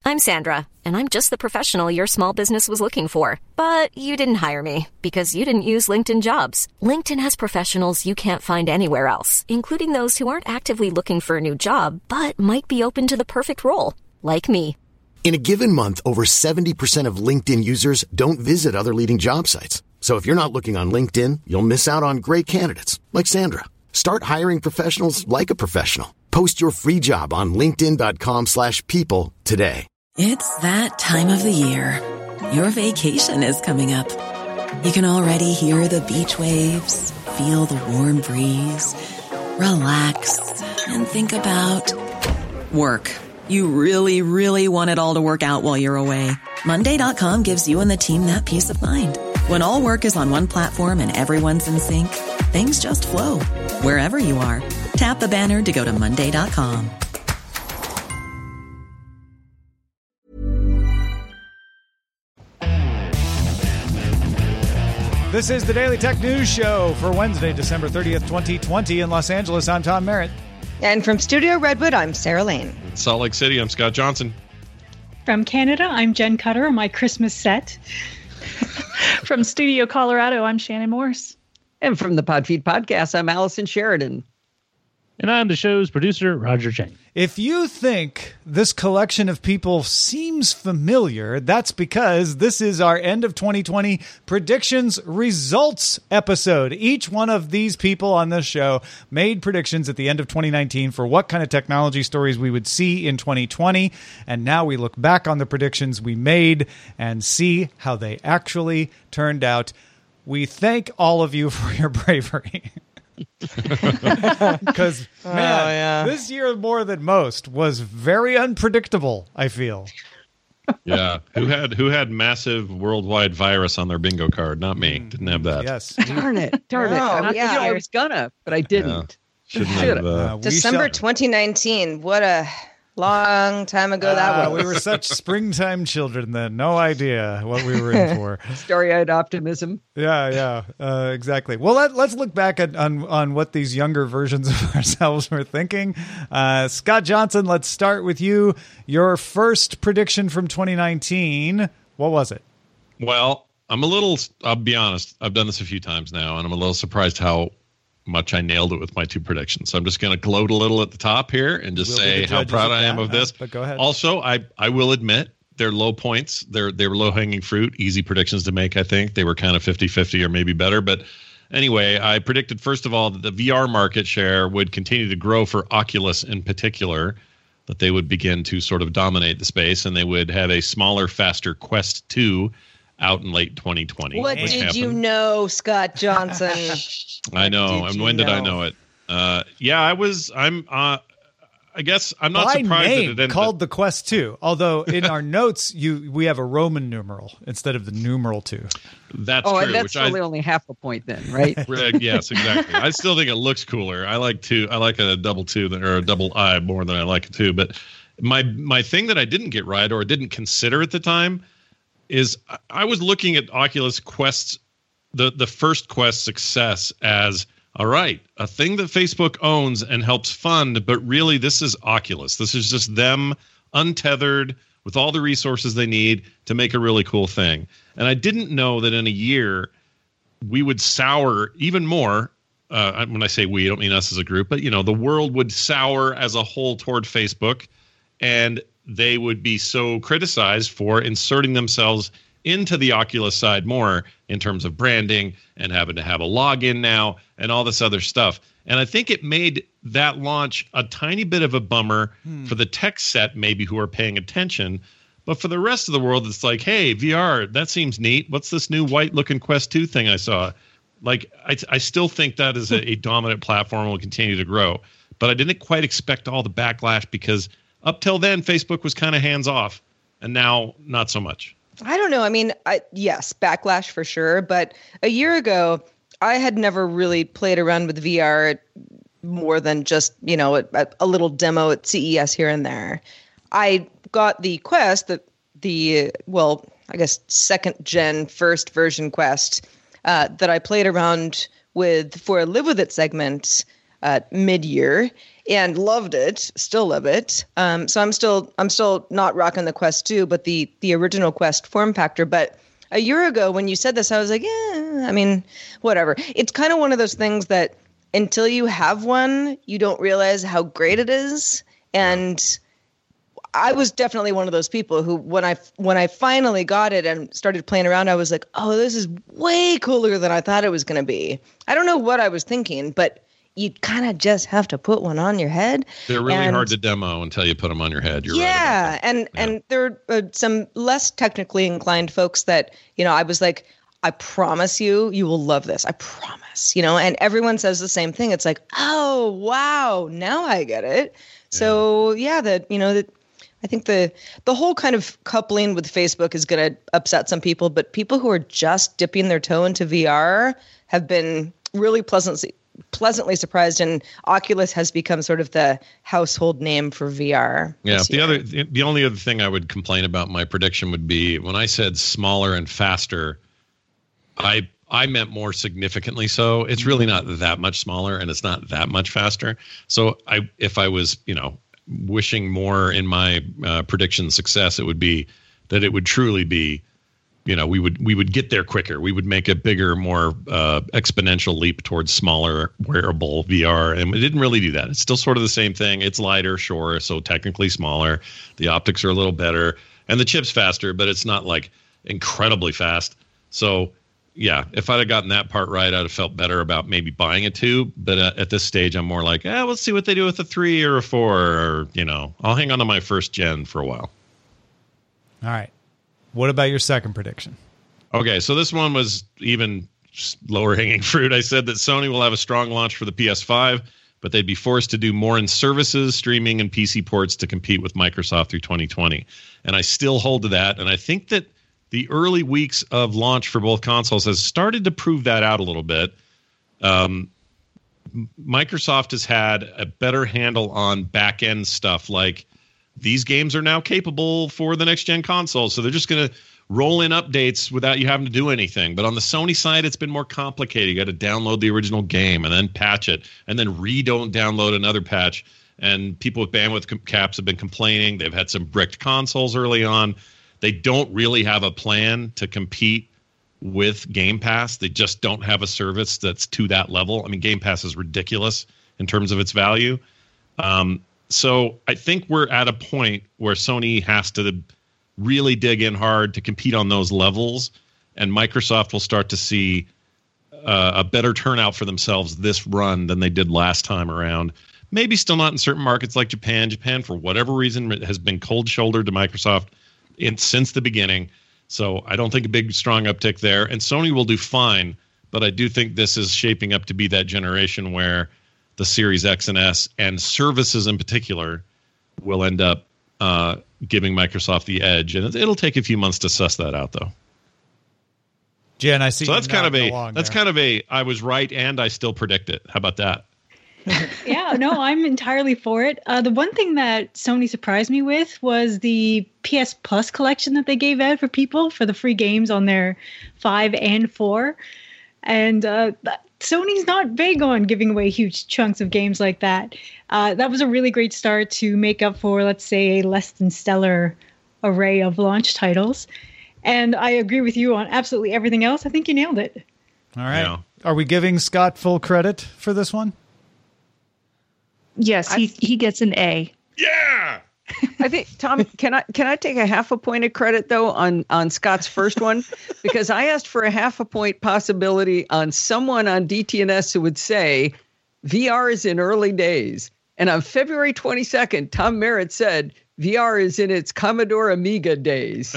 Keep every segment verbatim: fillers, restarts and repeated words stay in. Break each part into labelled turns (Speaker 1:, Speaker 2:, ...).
Speaker 1: I'm Sandra, and I'm just the professional your small business was looking for. But you didn't hire me because you didn't use LinkedIn Jobs. LinkedIn has professionals you can't find anywhere else, including those who aren't actively looking for a new job, but might be open to the perfect role, like me.
Speaker 2: In a given month, over seventy percent of LinkedIn users don't visit other leading job sites. So if you're not looking on LinkedIn, you'll miss out on great candidates like Sandra. Start hiring professionals like a professional. Post your free job on linkedin.com slash people today.
Speaker 3: It's that time of the year. Your vacation is coming up. You can already hear the beach waves, feel the warm breeze, relax, and think about work. You really, really want it all to work out while you're away. Monday dot com gives you and the team that peace of mind. When all work is on one platform and everyone's in sync, things just flow. Wherever you are, tap the banner to go to monday dot com.
Speaker 4: This is the Daily Tech News Show for Wednesday, December thirtieth, twenty twenty. In Los Angeles, I'm Tom Merritt.
Speaker 5: And from Studio Redwood, I'm Sarah Lane.
Speaker 6: In Salt Lake City, I'm Scott Johnson.
Speaker 7: From Canada, I'm Jen Cutter on my Christmas set. From Studio Colorado, I'm Shannon Morse.
Speaker 8: And from the Podfeed Podcast, I'm Allison Sheridan.
Speaker 9: And I'm the show's producer, Roger Chang.
Speaker 4: If you think this collection of people seems familiar, that's because this is our end of twenty twenty predictions results episode. Each one of these people on this show made predictions at the end of twenty nineteen for what kind of technology stories we would see in twenty twenty. And now we look back on the predictions we made and see how they actually turned out. We thank all of you for your bravery. Because, man,
Speaker 5: oh, yeah.
Speaker 4: this year more than most was very unpredictable, I feel.
Speaker 6: Yeah. Who had who had massive worldwide virus on their bingo card? Not me. Didn't have that.
Speaker 4: Yes.
Speaker 8: Darn it. Darn it.
Speaker 5: Oh,
Speaker 8: I,
Speaker 5: yeah.
Speaker 8: you know, I was gonna, but I didn't.
Speaker 6: Yeah. Shouldn't have. Uh,
Speaker 4: Uh, we
Speaker 5: December
Speaker 4: shall-
Speaker 5: twenty nineteen. What a long time ago that
Speaker 4: Uh,
Speaker 5: was.
Speaker 4: we were such springtime children then. No idea what we were in for.
Speaker 8: Starry-eyed optimism.
Speaker 4: Yeah, yeah, uh, exactly. Well, let, let's look back at on, on what these younger versions of ourselves were thinking. Uh, Scott Johnson, let's start with you. Your first prediction from twenty nineteen, what was it?
Speaker 6: well, I'm a little, I'll be honest, I've done this a few times now, and I'm a little surprised how much I nailed it with my two predictions. So I'm just going to gloat a little at the top here and just
Speaker 4: We'll be
Speaker 6: say
Speaker 4: the
Speaker 6: how
Speaker 4: judges
Speaker 6: proud
Speaker 4: of
Speaker 6: I am
Speaker 4: that,
Speaker 6: of this.
Speaker 4: uh, but go ahead.
Speaker 6: Also, I, I will admit they're low points. They're, they were low hanging fruit, easy predictions to make. I think they were kind of fifty-fifty or maybe better. But anyway, I predicted, first of all, that the V R market share would continue to grow for Oculus in particular, that they would begin to sort of dominate the space, and they would have a smaller, faster Quest two out in late twenty twenty.
Speaker 5: What
Speaker 6: which
Speaker 5: did
Speaker 6: happened.
Speaker 5: you know, Scott Johnson?
Speaker 6: I know.
Speaker 5: did
Speaker 6: And
Speaker 5: you
Speaker 6: when did I
Speaker 5: know?
Speaker 6: know it? Uh, yeah, I was. I'm. Uh, I guess I'm not
Speaker 4: By
Speaker 6: surprised that it
Speaker 4: name
Speaker 6: ended.
Speaker 4: called the Quest two, although in our notes you we have a Roman numeral instead of the numeral two.
Speaker 6: That's
Speaker 8: Oh,
Speaker 6: true.
Speaker 8: and that's
Speaker 6: which
Speaker 8: really
Speaker 6: I,
Speaker 8: only half a point then, right?
Speaker 6: Right, yes, exactly. I still think it looks cooler. I like two. I like a double two than, or a double I more than I like a two. But my my thing that I didn't get right or didn't consider at the time is I, I was looking at Oculus Quest's the the first Quest success as, all right, a thing that Facebook owns and helps fund, but really this is Oculus. This is just them untethered with all the resources they need to make a really cool thing. And I didn't know that in a year we would sour even more. Uh, when I say we, I don't mean us as a group, but you know, the world would sour as a whole toward Facebook, and they would be so criticized for inserting themselves into the Oculus side more in terms of branding and having to have a login now and all this other stuff. And I think it made that launch a tiny bit of a bummer hmm. for the tech set, maybe, who are paying attention. But for the rest of the world, it's like, hey, V R, that seems neat. What's this new white-looking Quest two thing I saw? Like, I, I still think that is a, a dominant platform and will continue to grow. But I didn't quite expect all the backlash because up till then, Facebook was kind of hands-off. And now, not so much.
Speaker 5: I don't know. I mean, I, yes, backlash for sure. But a year ago, I had never really played around with V R more than just, you know, a, a little demo at C E S here and there. I got the Quest, the, the well, I guess second gen, first version Quest uh, that I played around with for a Live With It segment uh, mid-year. and loved it, still love it. Um, so I'm still I'm still not rocking the Quest two, but the the original Quest form factor. But a year ago when you said this, I was like, yeah, I mean, whatever. It's kind of one of those things that until you have one, you don't realize how great it is. And I was definitely one of those people who, when I when I finally got it and started playing around, I was like, oh, this is way cooler than I thought it was going to be. I don't know what I was thinking, but you kind of just have to put one on your head.
Speaker 6: They're really
Speaker 5: and,
Speaker 6: hard to demo until you put them on your head. You're
Speaker 5: yeah,
Speaker 6: right.
Speaker 5: and
Speaker 6: yeah.
Speaker 5: and there are uh, some less technically inclined folks that, you know, I was like, I promise you, you will love this. I promise, you know, and everyone says the same thing. It's like, oh, wow, now I get it. Yeah. So, yeah, that, you know, that I think the the whole kind of coupling with Facebook is going to upset some people, but people who are just dipping their toe into V R have been really pleasantly pleasantly surprised, and Oculus has become sort of the household name for V R.
Speaker 6: Yeah, the other the only other thing I would complain about my prediction would be when I said smaller and faster, I I meant more significantly so. It's really not that much smaller and it's not that much faster. So I if I was, you know, wishing more in my uh, prediction success, it would be that it would truly be, you know, we would we would get there quicker. We would make a bigger, more uh, exponential leap towards smaller wearable V R, and it didn't really do that. It's still sort of the same thing. It's lighter, sure, so technically smaller. The optics are a little better, and the chip's faster, but it's not like incredibly fast. So, yeah, if I'd have gotten that part right, I'd have felt better about maybe buying a two. But uh, at this stage, I'm more like, eh, let's see what they do with a three or a four, or, you know, I'll hang on to my first gen for a while.
Speaker 4: All right. What about your second prediction?
Speaker 6: Okay, so this one was even lower hanging fruit. I said that Sony will have a strong launch for the P S five, but they'd be forced to do more in services, streaming, and P C ports to compete with Microsoft through twenty twenty. And I still hold to that. And I think that the early weeks of launch for both consoles has started to prove that out a little bit. Um, Microsoft has had a better handle on back-end stuff, like these games are now capable for the next-gen console, so they're just going to roll in updates without you having to do anything. But on the Sony side, it's been more complicated. You got to download the original game and then patch it, and then re-don't download another patch. And people with bandwidth caps have been complaining. They've had some bricked consoles early on. They don't really have a plan to compete with Game Pass. They just don't have a service that's to that level. I mean, Game Pass is ridiculous in terms of its value. Um, so I think we're at a point where Sony has to really dig in hard to compete on those levels, and Microsoft will start to see uh, a better turnout for themselves this run than they did last time around. Maybe still not in certain markets like Japan. Japan, for whatever reason, has been cold-shouldered to Microsoft in, since the beginning. So I don't think a big, strong uptick there. And Sony will do fine, but I do think this is shaping up to be that generation where the Series X and S, and services in particular, will end up uh, giving Microsoft the edge. And it'll take a few months to suss that out, though.
Speaker 4: Jen, I see.
Speaker 6: So that's kind of a that's
Speaker 4: there.
Speaker 6: kind of a I was right and I still predict it. How about that?
Speaker 7: Yeah, no, I'm entirely for it. Uh, the one thing that Sony surprised me with was the P S Plus collection that they gave out for people for the free games on their five and four. And uh, Sony's not big on giving away huge chunks of games like that. Uh, that was a really great start to make up for, let's say, a less than stellar array of launch titles. And I agree with you on absolutely everything else. I think you nailed it.
Speaker 4: All right.
Speaker 6: Yeah.
Speaker 4: Are we giving Scott full credit for this one?
Speaker 10: Yes, he, he gets an A.
Speaker 6: Yeah.
Speaker 8: I think, Tom, can I can I take a half a point of credit, though, on, on Scott's first one? Because I asked for a half a point possibility on someone on D T N S who would say V R is in early days. And on February twenty-second, Tom Merritt said V R is in its Commodore Amiga days.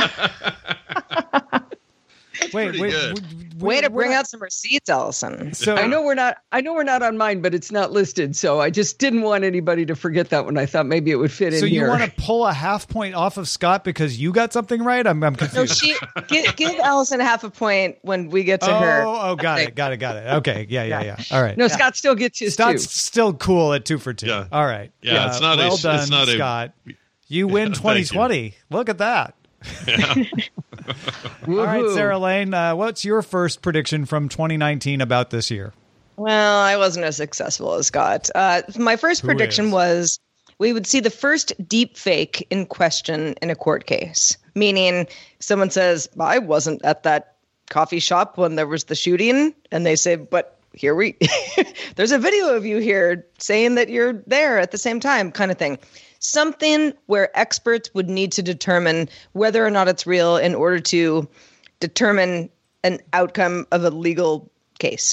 Speaker 4: Wait, wait,
Speaker 6: good.
Speaker 4: wait,
Speaker 5: Way to
Speaker 4: we're
Speaker 5: bring
Speaker 4: not-
Speaker 5: out some receipts, Allison.
Speaker 4: So
Speaker 8: I know we're not I know we're not on mine, but it's not listed. So I just didn't want anybody to forget that one. I thought maybe it would fit in
Speaker 4: So you
Speaker 8: here.
Speaker 4: want to pull a half point off of Scott because you got something right? I'm, I'm
Speaker 5: No,
Speaker 4: confused.
Speaker 5: she give, give Allison half a point when we get to
Speaker 4: oh,
Speaker 5: her.
Speaker 4: oh, got it, got it, got it. Okay, yeah, yeah, yeah. All right.
Speaker 8: No, Scott still gets his
Speaker 4: Scott's
Speaker 8: two.
Speaker 4: still cool at two for two.
Speaker 6: Yeah.
Speaker 4: All right.
Speaker 6: Yeah, it's not a-
Speaker 4: well
Speaker 6: it's
Speaker 4: done,
Speaker 6: not a-
Speaker 4: Scott. You win
Speaker 6: Thank
Speaker 4: twenty
Speaker 6: you.
Speaker 4: twenty. Look at that.
Speaker 6: Yeah.
Speaker 4: All right,
Speaker 8: Woohoo.
Speaker 4: Sarah Lane, uh, what's your first prediction from twenty nineteen about this year?
Speaker 5: Well, I wasn't as successful as Scott. Uh, my first
Speaker 4: Who
Speaker 5: prediction
Speaker 4: is?
Speaker 5: was we would see the first deep fake in question in a court case, meaning someone says, I wasn't at that coffee shop when there was the shooting. And they say, but here we, there's a video of you here saying that you're there at the same time, kind of thing. Something where experts would need to determine whether or not it's real in order to determine an outcome of a legal case.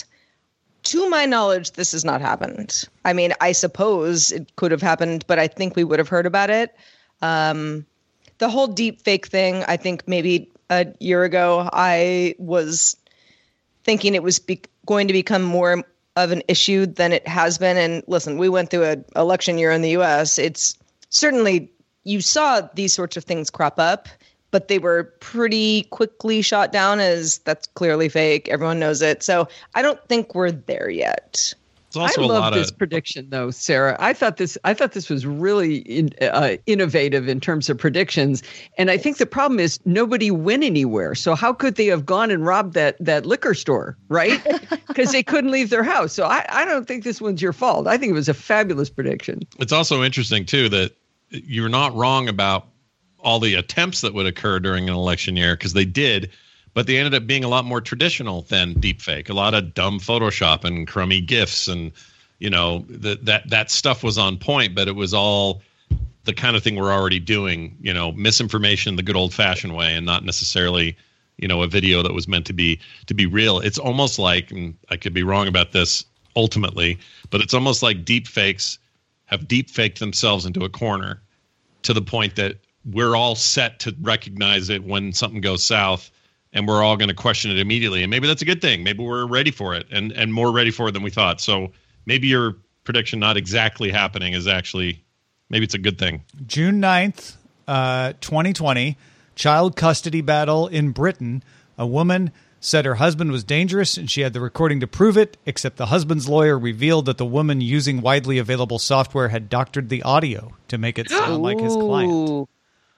Speaker 5: To my knowledge, this has not happened. I mean, I suppose it could have happened, but I think we would have heard about it. Um, the whole deep fake thing, I think maybe a year ago, I was thinking it was be- going to become more of an issue than it has been. And listen, we went through an election year in the U S. It's certainly, you saw these sorts of things crop up, but they were pretty quickly shot down as that's clearly fake. Everyone knows it. So I don't think we're there yet.
Speaker 6: It's also
Speaker 8: I
Speaker 6: a
Speaker 8: love
Speaker 6: lot
Speaker 8: this
Speaker 6: of
Speaker 8: prediction, though, Sarah. I thought this. I thought this was really in, uh, innovative in terms of predictions. And I think the problem is nobody went anywhere. So how could they have gone and robbed that that liquor store, right? Because they couldn't leave their house. So I, I don't think this one's your fault. I think it was a fabulous prediction.
Speaker 6: It's also interesting too that you're not wrong about all the attempts that would occur during an election year, because they did. But they ended up being a lot more traditional than deepfake. A lot of dumb Photoshop and crummy GIFs, and you know the, that that stuff was on point. But it was all the kind of thing we're already doing. You know, misinformation the good old fashioned way, and not necessarily, you know, a video that was meant to be to be real. It's almost like, and I could be wrong about this ultimately, but it's almost like deepfakes have deepfaked themselves into a corner to the point that we're all set to recognize it when something goes south. And we're all going to question it immediately. And maybe that's a good thing. Maybe we're ready for it, and, and more ready for it than we thought. So maybe your prediction not exactly happening is actually, maybe it's a good thing.
Speaker 4: June ninth, uh, twenty twenty, child custody battle in Britain. A woman said her husband was dangerous and she had the recording to prove it, except the husband's lawyer revealed that the woman using widely available software had doctored the audio to make it sound like his client.
Speaker 5: Ooh.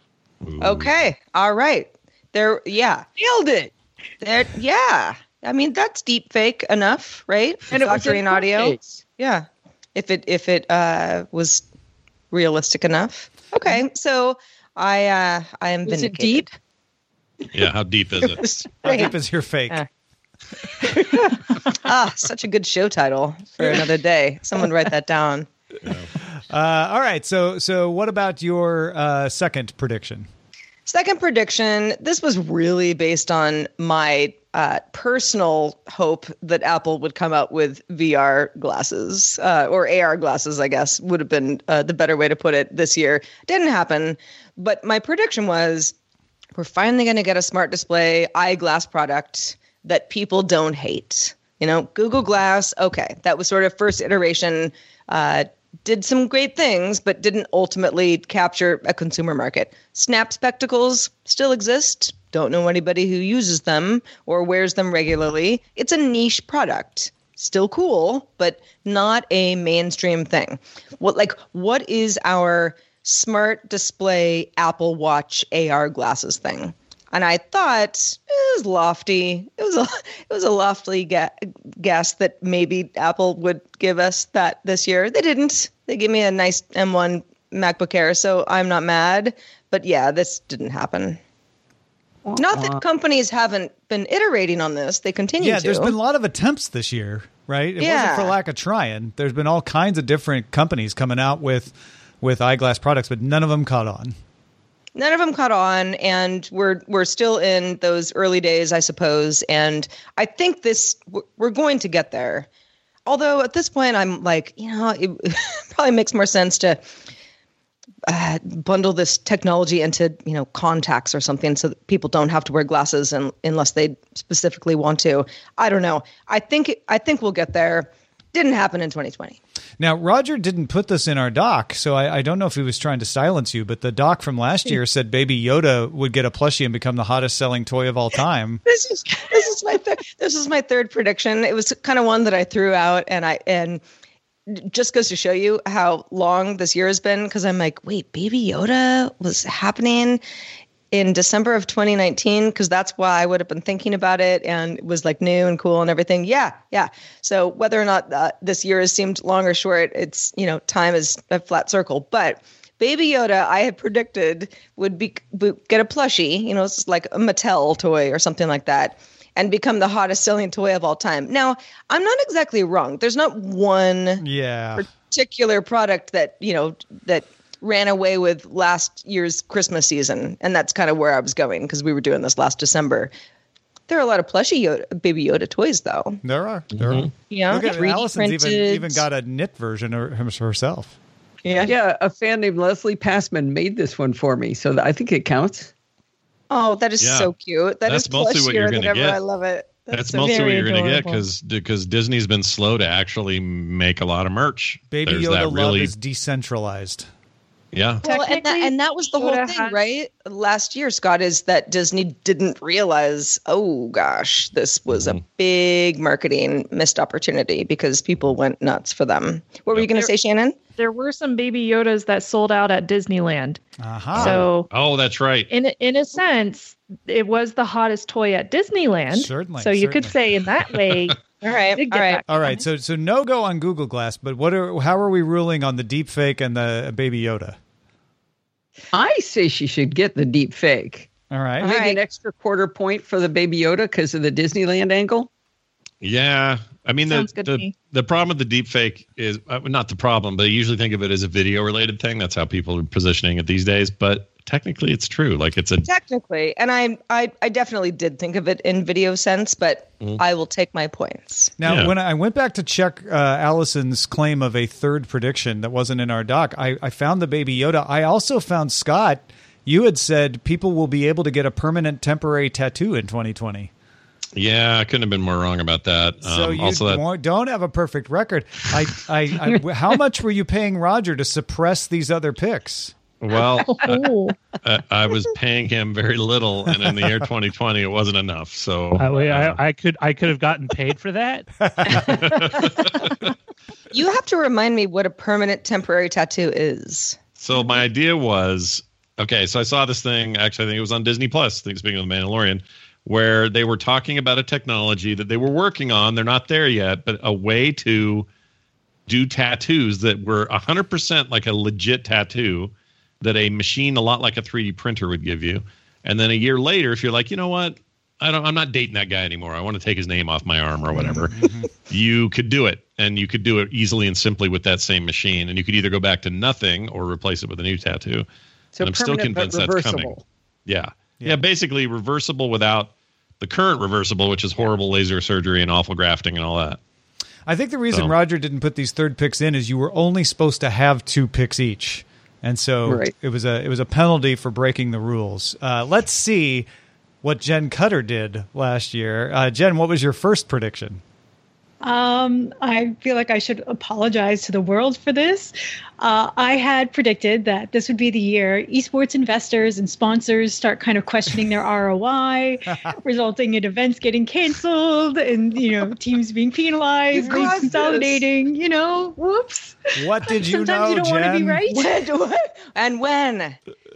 Speaker 5: Okay. All right. There, yeah,
Speaker 8: Nailed it.
Speaker 5: there, yeah. I mean, that's deep fake enough, right?
Speaker 8: And it was
Speaker 5: Doctoring
Speaker 8: a court
Speaker 5: audio.
Speaker 8: case.
Speaker 5: Yeah, if it if it uh, was realistic enough. Okay, so I uh, I am
Speaker 8: Was it
Speaker 5: vindicated.
Speaker 8: deep?
Speaker 6: Yeah, how deep is it?
Speaker 5: It
Speaker 4: How deep is your fake?
Speaker 5: Yeah. Ah, such a good show title for another day. Someone write that down.
Speaker 4: Uh, all right. So, so what about your uh, second prediction?
Speaker 5: Second prediction. This was really based on my uh, personal hope that Apple would come out with V R glasses uh, or A R glasses, I guess would have been uh, the better way to put it this year. Didn't happen. But my prediction was we're finally going to get a smart display eyeglass product that people don't hate. You know, Google Glass. Okay. That was sort of first iteration. Uh, did some great things, but didn't ultimately capture a consumer market. Snap spectacles still exist. Don't know anybody who uses them or wears them regularly. It's a niche product. Still cool, but not a mainstream thing. What like what is our smart display Apple Watch A R glasses thing? And I thought it was lofty. It was a it was a lofty ga- guess that maybe Apple would give us that this year. They didn't. They gave me a nice M one MacBook Air, so I'm not mad. But yeah, this didn't happen. Not that companies haven't been iterating on this. They continue
Speaker 4: Yeah,
Speaker 5: to.
Speaker 4: there's been a lot of attempts this year, right? It
Speaker 5: Yeah.
Speaker 4: wasn't for lack of trying. There's been all kinds of different companies coming out with with eyeglass products, but none of them caught on.
Speaker 5: None of them caught on, and we're we're still in those early days, I suppose. And I think this we're going to get there. Although at this point, I'm like, you know, it probably makes more sense to uh, bundle this technology into, you know, contacts or something, so that people don't have to wear glasses and, unless they specifically want to. I don't know. I think I think we'll get there. Didn't happen in twenty twenty.
Speaker 4: Now, Roger didn't put this in our doc, so I, I don't know if he was trying to silence you, but the doc from last year said Baby Yoda would get a plushie and become the hottest selling toy of all time.
Speaker 5: This is this is my third this is my third prediction. It was kind of one that I threw out, and I and just goes to show you how long this year has been, because I'm like, wait, Baby Yoda was happening. in December of twenty nineteen, because that's why I would have been thinking about it and it was like new and cool and everything. Yeah, yeah. So whether or not uh, this year has seemed long or short, it's, you know, time is a flat circle. But Baby Yoda, I had predicted would be would get a plushie, you know, it's like a Mattel toy or something like that, and become the hottest selling toy of all time. Now, I'm not exactly wrong. There's not one
Speaker 4: yeah.
Speaker 5: particular product that, you know, that ran away with last year's Christmas season. And that's kind of where I was going because we were doing this last December. There are a lot of plushie Yoda, Baby Yoda toys, though.
Speaker 4: There are. There
Speaker 6: mm-hmm.
Speaker 4: are.
Speaker 5: Yeah,
Speaker 4: Look at
Speaker 5: three D
Speaker 4: Allison's even,
Speaker 5: printed.
Speaker 4: even got a knit version of him- herself.
Speaker 5: Yeah.
Speaker 8: Yeah, a fan named Leslie Passman made this one for me, so I think it counts.
Speaker 5: Oh, that is
Speaker 6: Yeah.
Speaker 5: so cute. That
Speaker 6: That's
Speaker 5: is
Speaker 6: mostly what you're
Speaker 5: plushier
Speaker 6: going
Speaker 5: than
Speaker 6: to
Speaker 5: ever.
Speaker 6: get.
Speaker 5: I love it.
Speaker 6: That's
Speaker 5: so
Speaker 6: mostly what
Speaker 7: very
Speaker 6: you're going to get
Speaker 7: adorable.
Speaker 6: because because Disney's been slow to actually make a lot of merch.
Speaker 4: Baby
Speaker 6: There's
Speaker 4: Yoda
Speaker 6: that
Speaker 4: love
Speaker 6: is
Speaker 4: is decentralized.
Speaker 6: yeah.
Speaker 5: Well, and that, and that was the whole
Speaker 10: Yoda
Speaker 5: thing,
Speaker 10: had-
Speaker 5: right? Last year, Scott, is that Disney didn't realize, oh gosh, this was
Speaker 6: Mm-hmm.
Speaker 5: a big marketing missed opportunity because people went nuts for them. What were you going to say, Shannon?
Speaker 10: There were some Baby Yodas that sold out at Disneyland.
Speaker 4: Aha.
Speaker 10: So
Speaker 6: Oh, that's right.
Speaker 10: in in a sense, it was the hottest toy at Disneyland.
Speaker 4: Certainly,
Speaker 10: So you could
Speaker 4: certainly.
Speaker 10: say in that way.
Speaker 5: All right,
Speaker 10: did
Speaker 5: all
Speaker 10: get
Speaker 5: right.
Speaker 10: that.
Speaker 4: All right, so so no go on Google Glass, but what are how are we ruling on the deep fake and the Baby Yoda?
Speaker 8: I say she should get the deep fake.
Speaker 4: All right.
Speaker 8: Maybe
Speaker 5: right.
Speaker 8: an extra quarter point for the Baby Yoda because of the Disneyland angle.
Speaker 6: Yeah. I mean, the,
Speaker 10: Sounds good to
Speaker 6: the,
Speaker 10: me.
Speaker 6: the problem with the deep fake is uh, not the problem, but I usually think of it as a video related thing. That's how people are positioning it these days. But technically, it's true. Like it's a
Speaker 5: Technically, and I, I, I definitely did think of it in video sense, but
Speaker 6: Mm.
Speaker 5: I will take my points.
Speaker 4: Now,
Speaker 6: Yeah.
Speaker 4: when I went back to check uh, Allison's claim of a third prediction that wasn't in our doc, I, I found the Baby Yoda. I also found, Scott, you had said people will be able to get a permanent temporary tattoo in twenty twenty.
Speaker 6: yeah. I couldn't have been more wrong about that.
Speaker 4: So
Speaker 6: Um,
Speaker 4: you
Speaker 6: also, that
Speaker 4: don't- don't have a perfect record. I, I, I, how much were you paying Roger to suppress these other picks?
Speaker 6: well,
Speaker 10: Oh,
Speaker 6: I, I was paying him very little, and in the year twenty twenty, it wasn't enough. So
Speaker 9: I, wait,
Speaker 6: uh,
Speaker 9: I, I could I could have gotten paid for that.
Speaker 5: You have to remind me what a permanent temporary tattoo is.
Speaker 6: So my idea was, okay, so I saw this thing, actually, I think it was on Disney Plus, I think speaking of The Mandalorian, where they were talking about a technology that they were working on. They're not there yet, but a way to do tattoos that were one hundred percent like a legit tattoo that a machine, a lot like a three D printer, would give you. And then a year later, if you're like, you know what, I don't, I'm not dating that guy anymore. I want to take his name off my arm or whatever. You could do it, and you could do it easily and simply with that same machine. And you could either go back to nothing or replace it with a new tattoo.
Speaker 8: So
Speaker 6: and I'm still
Speaker 8: permanent but
Speaker 6: convinced that's coming.
Speaker 8: reversible.
Speaker 6: Yeah. yeah, basically reversible without the current reversible, which is horrible laser surgery and awful grafting and all that.
Speaker 4: I think the reason
Speaker 6: So-
Speaker 4: Roger didn't put these third picks in is you were only supposed to have two picks each, and so
Speaker 8: Right.
Speaker 4: it was a it was a penalty for breaking the rules. Uh, let's see what Jen Cutter did last year. Uh, Jen, what was your first prediction?
Speaker 7: Um, I feel like I should apologize to the world for this. Uh, I had predicted that this would be the year esports investors and sponsors start kind of questioning their R O I, resulting in events getting canceled and, you know, teams being penalized,
Speaker 5: You caused
Speaker 7: leagues consolidating, you know, whoops.
Speaker 4: What did you
Speaker 7: Sometimes
Speaker 4: know,
Speaker 7: you don't want to
Speaker 4: Jen?
Speaker 7: be right.
Speaker 5: When, what? And when?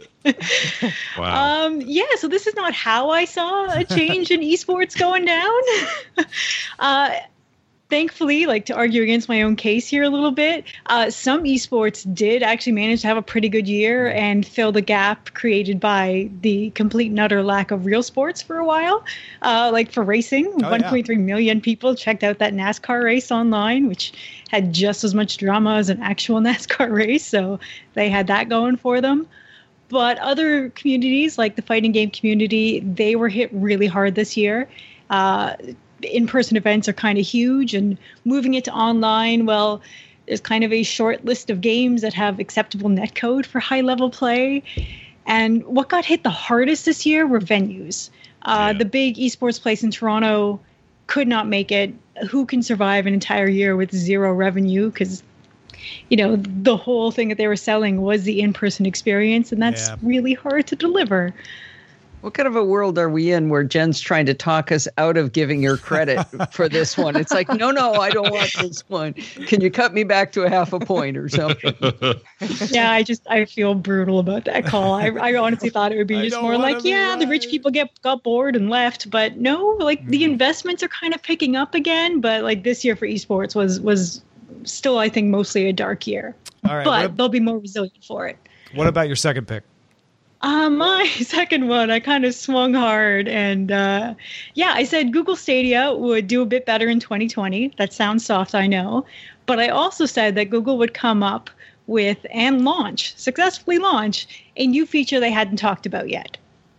Speaker 6: Wow.
Speaker 7: Um, yeah, so this is not how I saw a change in esports going down. uh, thankfully, like to argue against my own case here a little bit, uh, some esports did actually manage to have a pretty good year and fill the gap created by the complete and utter lack of real sports for a while. Uh, like for racing,
Speaker 4: Oh,
Speaker 7: one point three million people checked out that NASCAR race online, which had just as much drama as an actual NASCAR race. So they had that going for them. But other communities, like the fighting game community, they were hit really hard this year. Uh, in-person events are kind of huge, and moving it to online, well, there's kind of a short list of games that have acceptable netcode for high-level play. And what got hit the hardest this year were venues. Uh,
Speaker 6: Yeah.
Speaker 7: The big esports place in Toronto could not make it. Who can survive an entire year with zero revenue? Because you know, the whole thing that they were selling was the in-person experience, and that's
Speaker 4: Yeah.
Speaker 7: really hard to deliver.
Speaker 8: What kind of a world are we in where Jen's trying to talk us out of giving her credit for this one? It's like, no, no, I don't want this one. Can you cut me back to a half a point or something?
Speaker 7: Yeah, I just, I feel brutal about that call. I, I honestly thought it would be
Speaker 4: I
Speaker 7: just
Speaker 4: don't
Speaker 7: more
Speaker 4: wanna
Speaker 7: like,
Speaker 4: be
Speaker 7: yeah,
Speaker 4: right.
Speaker 7: the rich people get got bored and left. But no, like the investments are kind of picking up again. But like this year for esports was, was still, I think, mostly a dark year.
Speaker 4: All right,
Speaker 7: but
Speaker 4: what ab-
Speaker 7: they'll be more resilient for it.
Speaker 4: What about your second pick?
Speaker 7: Uh, my second one, I kind of swung hard. And uh, yeah, I said Google Stadia would do a bit better in twenty twenty. That sounds soft, I know. But I also said that Google would come up with and launch, successfully launch, a new feature they hadn't talked about yet.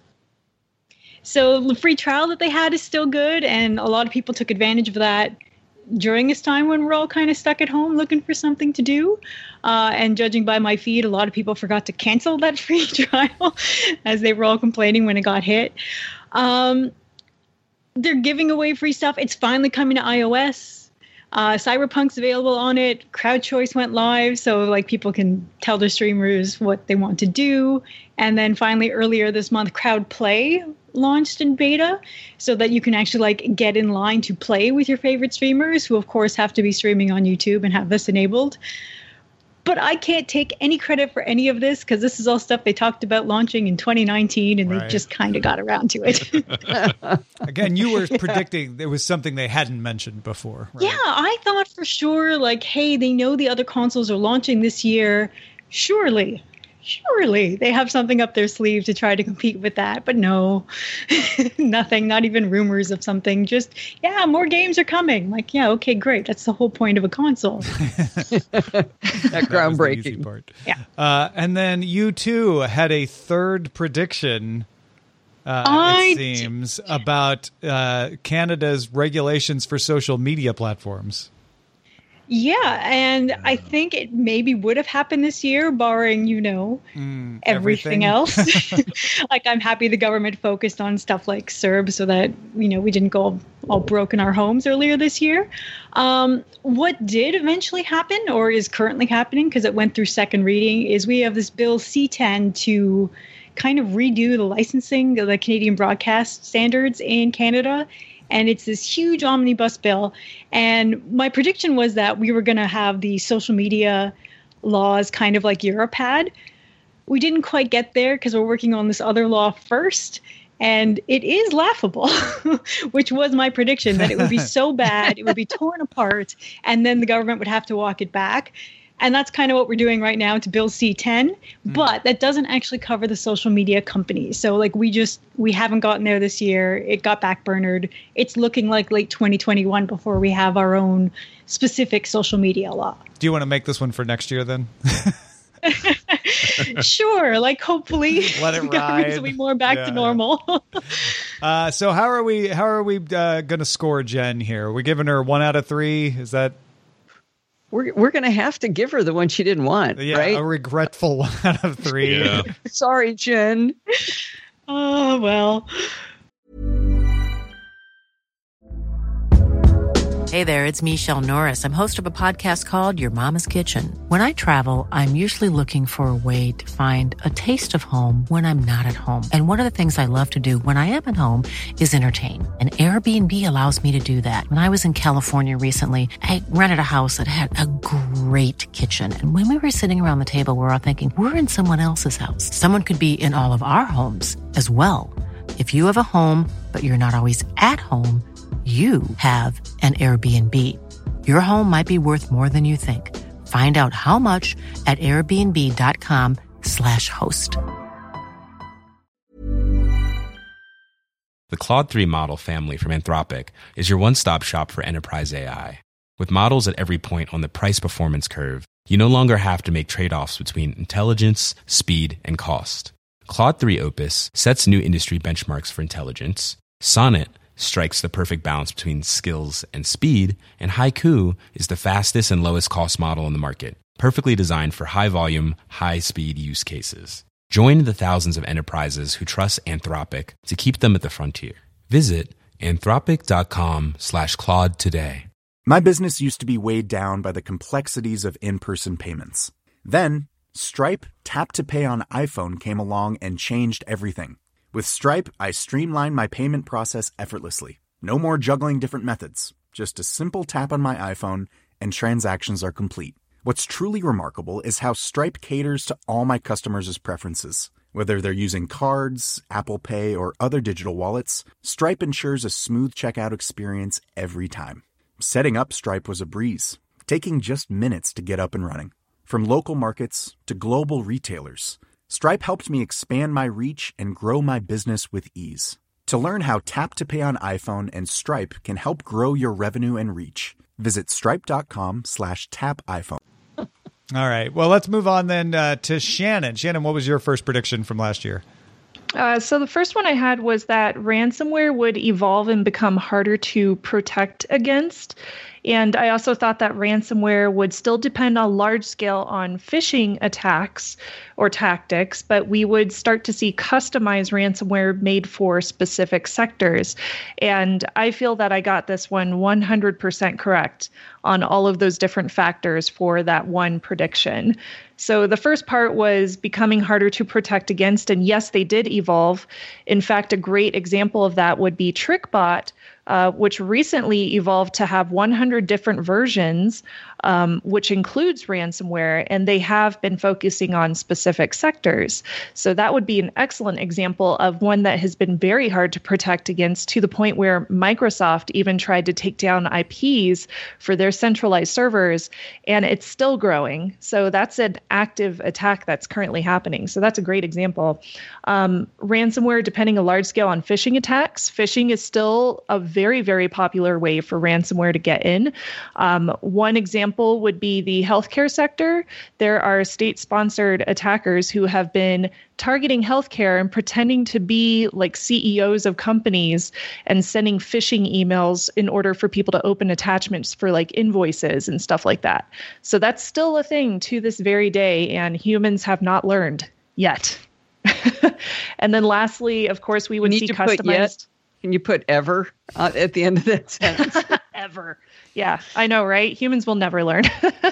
Speaker 7: So the free trial that they had is still good. And a lot of people took advantage of that during this time when we're all kind of stuck at home looking for something to do. Uh, and judging by my feed, a lot of people forgot to cancel that free trial as they were all complaining when it got hit. Um, they're giving away free stuff. It's finally coming to iOS. Uh, Cyberpunk's available on it. Crowd Choice went live, so like people can tell their streamers what they want to do. And then finally, earlier this month, Crowd Play launched in beta, so that you can actually like get in line to play with your favorite streamers, who of course have to be streaming on YouTube and have this enabled. But I can't take any credit for any of this because this is all stuff they talked about launching in twenty nineteen, and
Speaker 4: Right.
Speaker 7: they just kind of got around to it.
Speaker 4: Again, you were predicting there was something they hadn't mentioned before. Right?
Speaker 7: Yeah, I thought for sure, like, hey, they know the other consoles are launching this year. Surely, surely they have something up their sleeve to try to compete with that. But no, nothing, not even rumors of something. Just, yeah, more games are coming. Like, yeah, okay, great. That's the whole point of a console.
Speaker 8: That
Speaker 4: That was the
Speaker 8: groundbreaking.
Speaker 4: easy part.
Speaker 7: Yeah.
Speaker 4: Uh, and then you too had a third prediction. Uh,
Speaker 7: I
Speaker 4: it seems about uh, Canada's regulations for social media platforms.
Speaker 7: Yeah, and I think it maybe would have happened this year, barring, you know,
Speaker 4: Mm,
Speaker 7: everything,
Speaker 4: everything.
Speaker 7: else. Like, I'm happy the government focused on stuff like C E R B so that, you know, we didn't go all, all broke in our homes earlier this year. Um, what did eventually happen, or is currently happening, because it went through second reading, is we have this bill C ten to kind of redo the licensing of the Canadian broadcast standards in Canada. And it's this huge omnibus bill. And my prediction was that we were going to have the social media laws kind of like Europe had. We didn't quite get there because we're working on this other law first. And it is laughable, which was my prediction, that it would be so bad, it would be torn apart, and then the government would have to walk it back. And that's kind of what we're doing right now to Bill C ten, mm. but that doesn't actually cover the social media companies. So like we just, we haven't gotten there this year. It got backburnered. It's looking like late twenty twenty-one before we have our own specific social media law.
Speaker 4: Do you want to make this one for next year then?
Speaker 7: Sure. Like hopefully
Speaker 4: Let it
Speaker 7: governments
Speaker 4: ride.
Speaker 7: will be more back
Speaker 4: Yeah.
Speaker 7: to normal.
Speaker 4: uh, so how are we, how are we uh, going to score Jen here? We're giving her one out of three. Is that?
Speaker 8: We're we're going to have to give her the one she didn't want,
Speaker 4: Yeah,
Speaker 8: right?
Speaker 4: a regretful one out of three.
Speaker 6: Yeah.
Speaker 8: Sorry, Jen.
Speaker 7: Oh, well.
Speaker 11: Hey there, it's Michelle Norris. I'm host of a podcast called Your Mama's Kitchen. When I travel, I'm usually looking for a way to find a taste of home when I'm not at home. And one of the things I love to do when I am at home is entertain. And Airbnb allows me to do that. When I was in California recently, I rented a house that had a great kitchen. And when we were sitting around the table, we were all thinking, we're in someone else's house. Someone could be in all of our homes as well. If you have a home, but you're not always at home, you have an Airbnb. Your home might be worth more than you think. Find out how much at airbnb.com slash host.
Speaker 12: The Claude three model family from Anthropic is your one-stop shop for enterprise A I. With models at every point on the price-performance curve, you no longer have to make trade-offs between intelligence, speed, and cost. Claude three Opus sets new industry benchmarks for intelligence. Sonnet strikes the perfect balance between skills and speed, and Haiku is the fastest and lowest cost model in the market, perfectly designed for high-volume, high-speed use cases. Join the thousands of enterprises who trust Anthropic to keep them at the frontier. Visit anthropic.com slash Claude today.
Speaker 13: My business used to be weighed down by the complexities of in-person payments. Then, Stripe Tap to Pay on iPhone came along and changed everything. With Stripe, I streamlined my payment process effortlessly. No more juggling different methods. Just a simple tap on my iPhone and transactions are complete. What's truly remarkable is how Stripe caters to all my customers' preferences. Whether they're using cards, Apple Pay, or other digital wallets, Stripe ensures a smooth checkout experience every time. Setting up Stripe was a breeze, taking just minutes to get up and running. From local markets to global retailers, Stripe helped me expand my reach and grow my business with ease. To learn how Tap to Pay on iPhone and Stripe can help grow your revenue and reach, visit stripe.com slash tap iPhone.
Speaker 4: All right. Well, let's move on then uh, to Shannon. Shannon, what was your first prediction from last year?
Speaker 10: Uh, so the first one I had was that ransomware would evolve and become harder to protect against. And I also thought that ransomware would still depend on large scale on phishing attacks or tactics, but we would start to see customized ransomware made for specific sectors. And I feel that I got this one one hundred percent correct on all of those different factors for that one prediction. So the first part was becoming harder to protect against. And yes, they did evolve. In fact, a great example of that would be TrickBot, uh, which recently evolved to have one hundred different versions, um, which includes ransomware, and they have been focusing on specific sectors. So that would be an excellent example of one that has been very hard to protect against, to the point where Microsoft even tried to take down I Ps for their centralized servers, and it's still growing. So that's an active attack that's currently happening. So that's a great example. Um, ransomware, depending a large scale on phishing attacks, phishing is still a very, very popular way for ransomware to get in. Um, one example would be the healthcare sector. There are state-sponsored attackers who have been targeting healthcare and pretending to be like C E Os of companies and sending phishing emails in order for people to open attachments for like invoices and stuff like that. So that's still a thing to this very day, and humans have not learned yet. And then lastly, of course, we would
Speaker 8: you
Speaker 10: see
Speaker 8: need to put
Speaker 10: customized.
Speaker 8: Yet. Can you put ever uh, at the end of that sentence?
Speaker 10: Ever. Yeah, I know, right? Humans will never learn.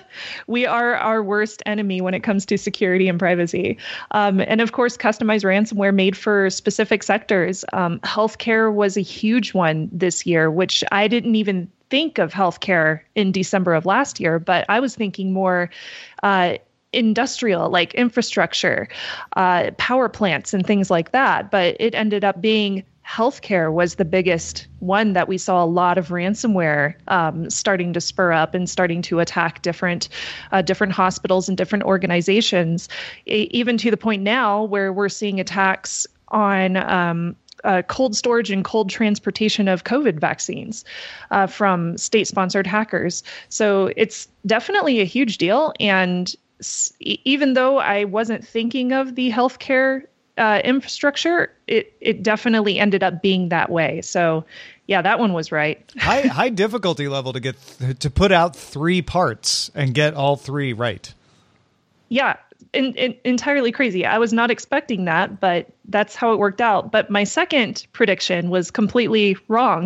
Speaker 10: We are our worst enemy when it comes to security and privacy. Um, and of course, customized ransomware made for specific sectors. Um, healthcare was a huge one this year, which I didn't even think of healthcare in December of last year, but I was thinking more uh, industrial, like infrastructure, uh, power plants and things like that. But it ended up being healthcare was the biggest one that we saw a lot of ransomware um, starting to spur up and starting to attack different uh, different hospitals and different organizations, e- even to the point now where we're seeing attacks on um, uh, cold storage and cold transportation of COVID vaccines uh, from state-sponsored hackers. So it's definitely a huge deal. And s- even though I wasn't thinking of the healthcare Uh, infrastructure, it it definitely ended up being that way. So, yeah, that one was right.
Speaker 4: high high difficulty level to get th- to put out three parts and get all three right.
Speaker 10: Yeah, in, in, entirely crazy. I was not expecting that, but that's how it worked out. But my second prediction was completely wrong.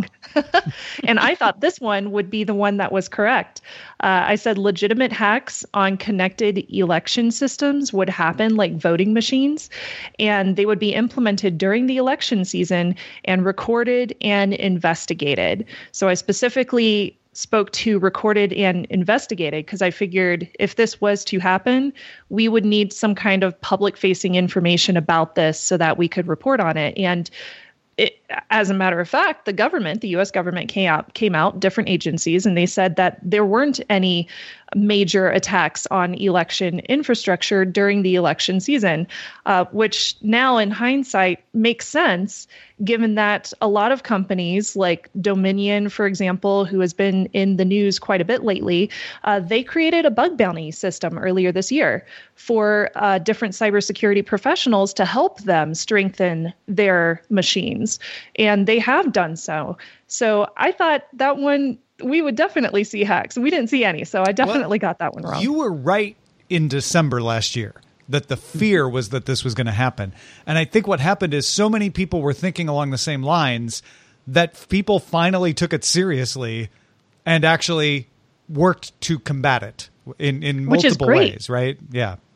Speaker 10: And I thought this one would be the one that was correct. Uh, I said legitimate hacks on connected election systems would happen, like voting machines, and they would be implemented during the election season and recorded and investigated. So I specifically spoke to recorded and investigated because I figured if this was to happen, we would need some kind of public-facing information about this so that we could report on it. And it, as a matter of fact, the government, the U S government came out, came out, different agencies, and they said that there weren't any major attacks on election infrastructure during the election season, uh, which now in hindsight makes sense, given that a lot of companies like Dominion, for example, who has been in the news quite a bit lately, uh, they created a bug bounty system earlier this year for uh, different cybersecurity professionals to help them strengthen their machines. And they have done so. So I thought that one, we would definitely see hacks. We didn't see any, so I definitely well, got that one wrong.
Speaker 4: You were right in December last year that the fear was that this was going to happen. And I think what happened is so many people were thinking along the same lines that people finally took it seriously and actually worked to combat it in, in multiple ways, right? Yeah.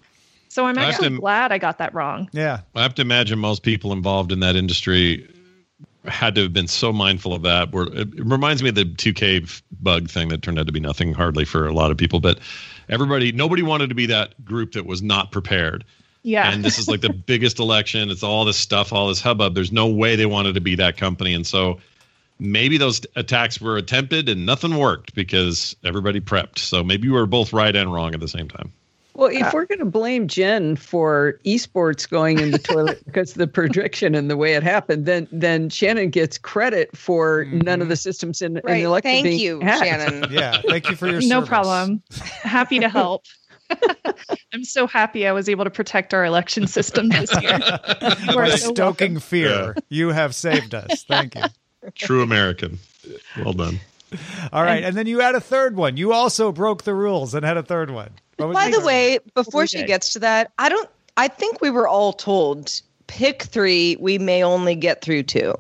Speaker 10: So I'm
Speaker 6: I have
Speaker 10: actually
Speaker 6: to-
Speaker 10: glad I got that wrong.
Speaker 4: Yeah.
Speaker 6: I have to imagine most people involved in that industry had to have been so mindful of that. Where it reminds me of the two K bug thing that turned out to be nothing hardly for a lot of people. But everybody, nobody wanted to be that group that was not prepared.
Speaker 10: Yeah.
Speaker 6: And this is like the biggest election. It's all this stuff, all this hubbub. There's no way they wanted to be that company. And so maybe those attacks were attempted and nothing worked because everybody prepped. So maybe you were both right and wrong at the same time.
Speaker 8: Well, if we're going to blame Jen for esports going in the toilet because of the prediction and the way it happened, then then Shannon gets credit for
Speaker 4: Mm-hmm.
Speaker 8: none of the systems in, in
Speaker 5: Right.
Speaker 8: the election
Speaker 5: Thank
Speaker 8: being
Speaker 5: you,
Speaker 8: hacked.
Speaker 5: Shannon.
Speaker 4: Yeah. Thank you for your
Speaker 10: No
Speaker 4: service.
Speaker 10: problem. Happy to help. I'm so happy I was able to protect our election system this year. You are
Speaker 4: By
Speaker 10: so
Speaker 4: stoking
Speaker 10: welcome.
Speaker 4: fear, you have saved us. Thank you.
Speaker 6: True American. Well done.
Speaker 4: All right. And then you had a third one. You also broke the rules and had a third one. What was
Speaker 5: By
Speaker 4: your
Speaker 5: the
Speaker 4: third
Speaker 5: way, before
Speaker 10: We
Speaker 5: she
Speaker 10: did.
Speaker 5: gets to that, I don't. I think we were all told pick three. We may only get through two.